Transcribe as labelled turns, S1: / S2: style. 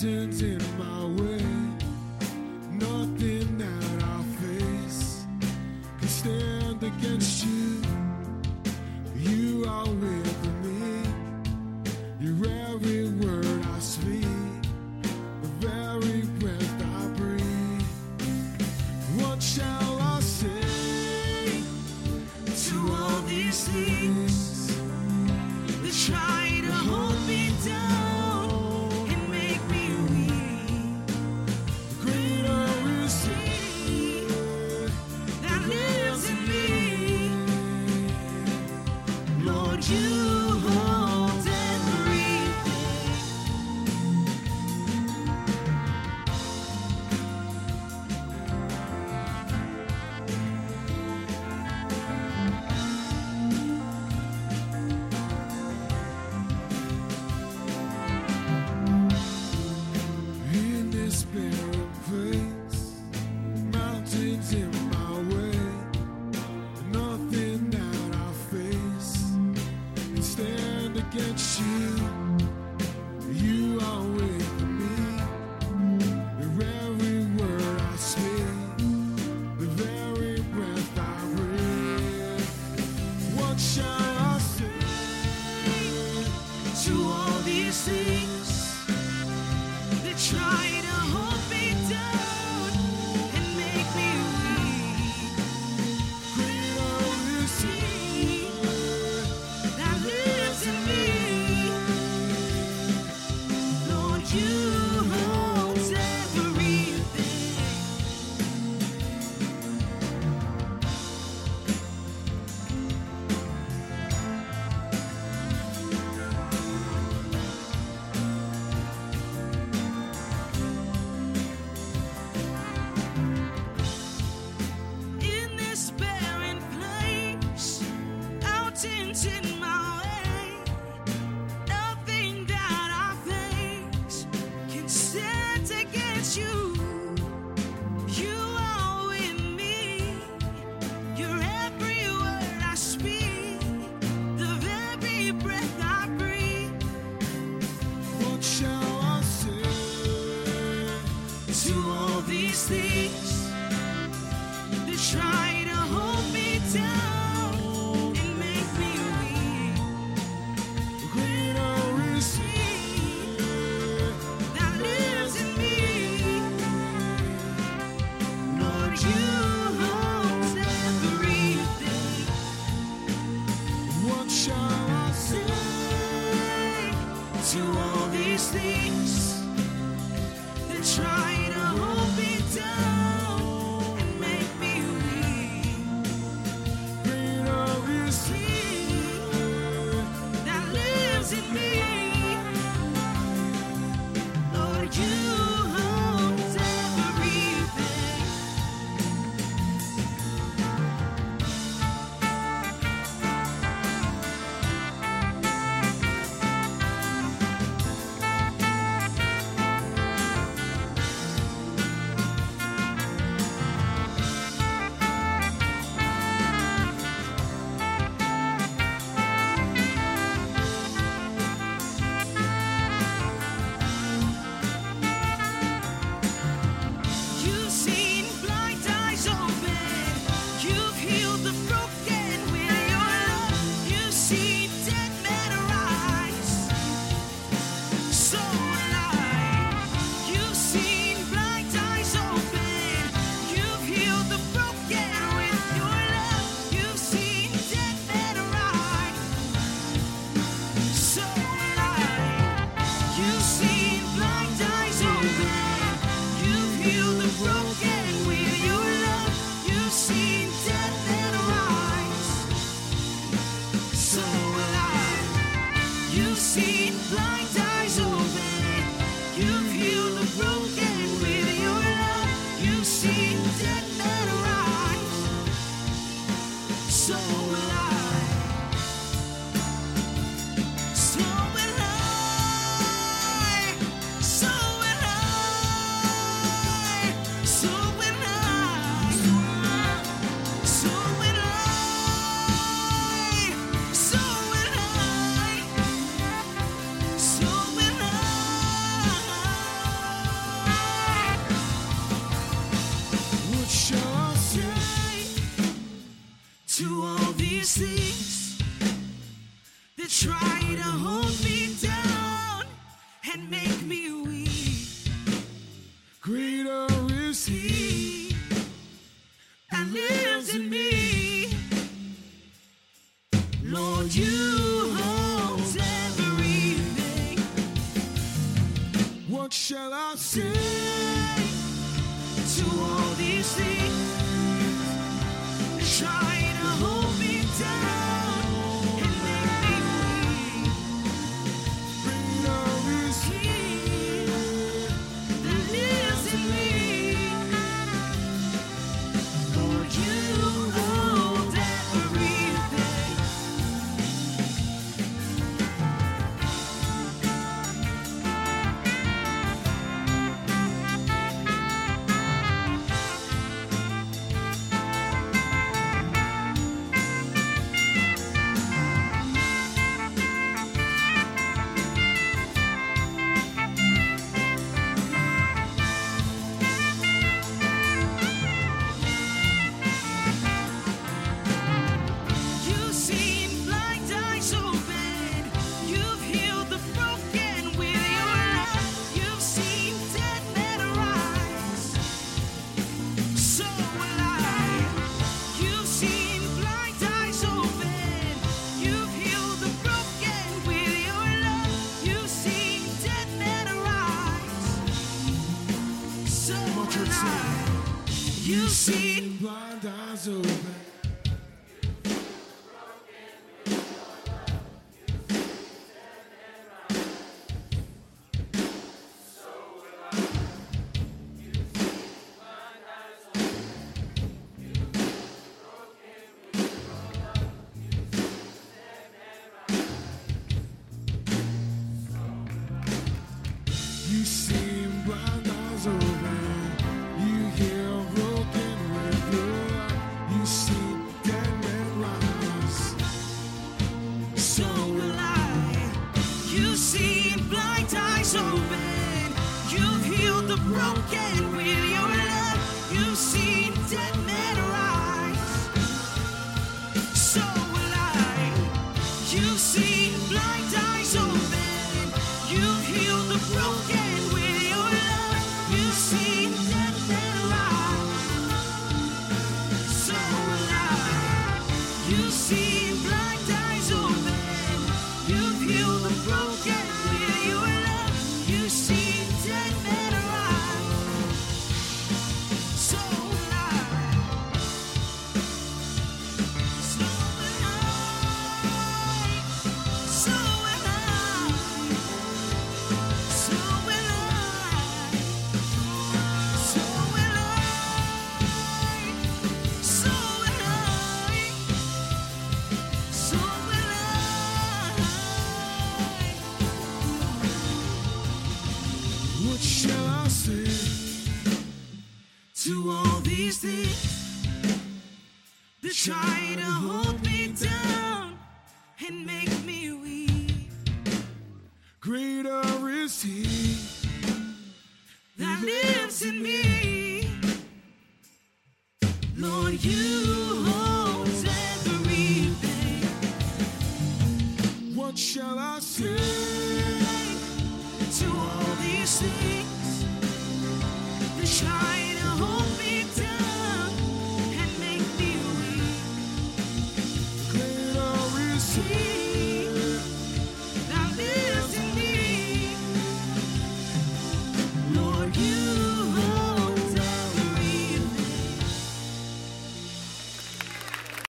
S1: mountains in my way. Nothing that I face can stand against you. You are with me. Your every word I speak, the very breath I breathe. What shall I say to all these things that try to hold me down and make me weak? Greater is He that lives in me. Lord, you hold everything. In this barren place, mountains in my way, nothing that I face can stand against you. You are with me. Your every word I speak, the very breath I breathe. What shall I say to all these things that try to hold me down and make me weak? Greater is He that lives in me. Lord, you hold everything. In this barren place, mountains in my way, nothing that I face can stand against you. You are with me. Your every word I speak, the very breath I breathe. What shall I say to all these things that try to hold me down and make me weak? Greater is He that lives in me. Lord, you hold everything. What shall I say to all these things that try to hold me down and make me weak? Greater is He that lives in me. Lord, you hold everything. and make me weak.
S2: Greater is He
S1: That lives in me. Lord, you hold everything.
S2: What shall I say
S1: To all these things, try to hold me down and make me weak.
S2: Greater is
S1: He that lives in me. Lord, you hold everything. You've seen blind eyes open. You've healed the broken with your love. You've seen dead men arise. So will I. You've seen blind eyes open. You've healed the broken with your love. You've seen dead men arise. So will I. You've seen
S2: blind eyes open. You see blind eyes open. You hear broken with your love. You see dead men rise.
S1: So will I. You've seen blind eyes open. You've healed the broken with your love. You've seen dead men rise. So will I. You've seen blind eyes open. You've healed the broken with your love. You've seen dead men rise. So will I. You've seen blind eyes open. You've healed the broken with your love. You've seen dead men arise. So will I. So will I. So will I. So will I. So will I. So will I. So will I.
S2: What shall I say
S1: To all these things that try to hold me down and make me weak.
S2: Greater is He
S1: That lives in me. Lord, you hold everything.
S2: What shall I say
S1: To all these things that try